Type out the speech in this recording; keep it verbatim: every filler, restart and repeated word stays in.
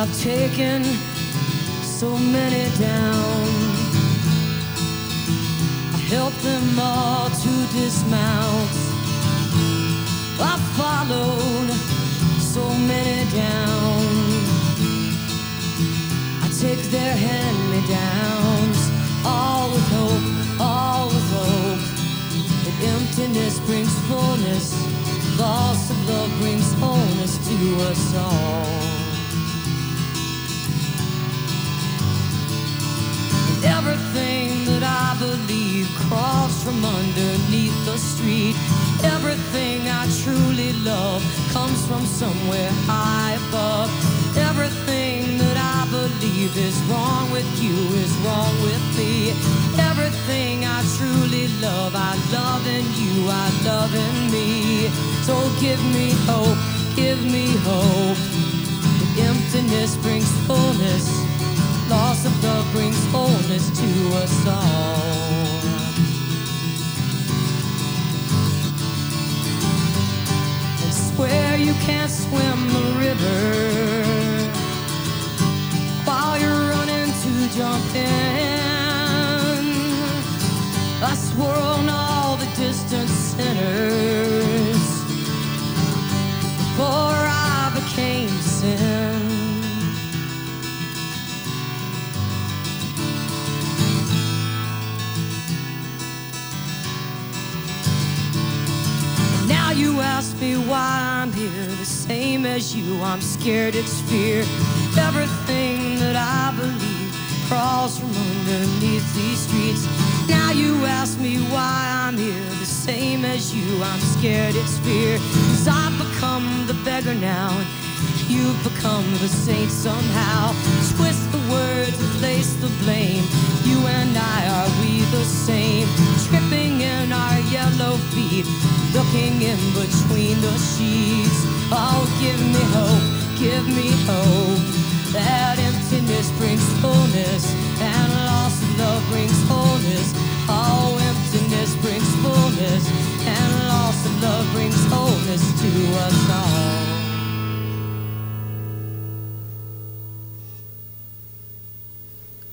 I've taken so many down. I helped them all to dismount. I followed so many down. I take their hand-me-downs, all with hope, all with hope. That emptiness brings fullness, loss of love brings wholeness to us all. Everything that I believe crawls from underneath the street. Everything I truly love comes from somewhere high above. Everything that I believe is wrong with you is wrong with me. Everything I truly love, I love in you, I love in me. So give me hope, give me hope. The emptiness brings fullness, loss of love brings wholeness to us all. And swear you can't swim the river while you're running to jump in. I swirl on all the distant sinners before I became sin. You ask me why I'm here, the same as you, I'm scared, it's fear. Everything that I believe crawls from underneath these streets. Now you ask me why I'm here, the same as you, I'm scared, it's fear. 'Cause I've become the beggar now, and you've become the saint somehow. Twist the words and place the blame. You and I, are we the same? Tripping in our yellow feet, looking in between the sheets. Oh, give me hope, give me hope. That emptiness brings fullness, and loss of love brings